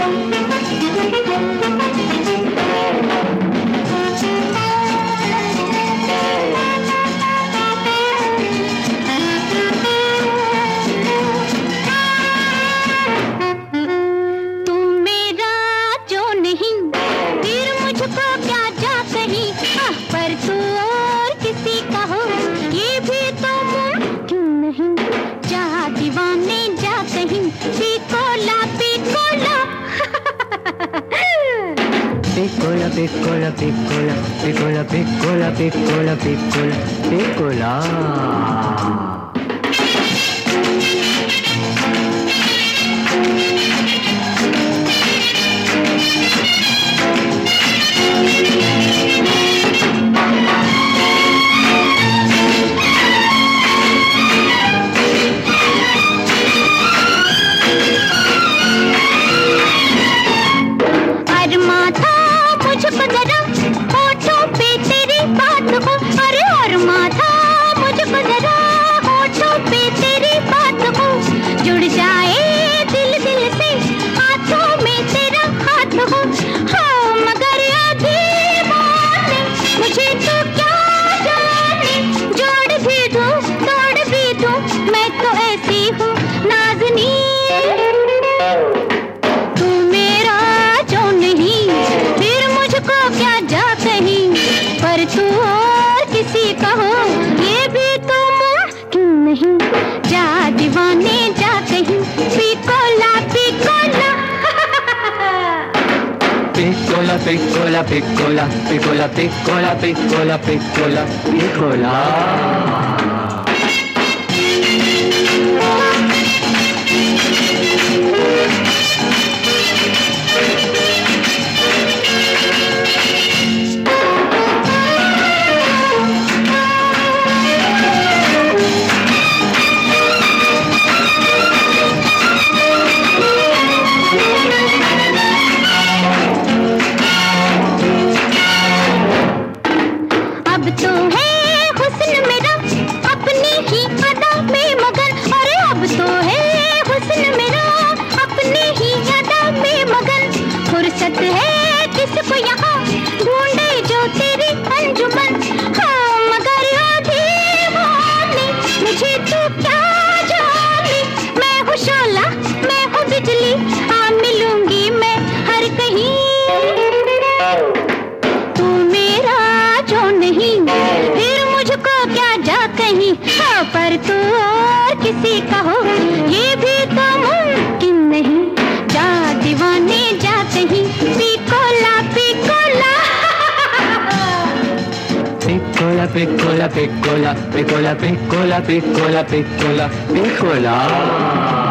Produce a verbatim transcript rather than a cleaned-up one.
Piccola, piccola, piccola, piccola, piccola, piccola, piccola, piccola. तू और किसी का हो ये भी तो मुमकिन नहीं। जा दीवाने जा कहीं पिकोला पिकोला पिकोला पिकोला पिकोला पिकोला पिकोला पिकोला पिकोला पिकोला। अब तो है हुस्न मेरा अपनी ही अदा में मगन, अरे अब तो है हुस्न मेरा अपनी ही अदा में मगन। फुर्सत है किसको यहाँ ढूंढे जो तेरी अंजुमन। हाँ मगर दीवाने मुझे तू क्या जाने, मैं हूँ शोला मैं हूँ बिजली आ मिलूंगी मैं हर कहीं। हाँ, पर तू और किसी का हो ये भी तो मुमकिन नहीं। जा दीवाने जा कहीं पिकोला पिकोला पिकोला पिकोला पिकोला पिकोला पिकोला पिकोला पिकोला पिकोला।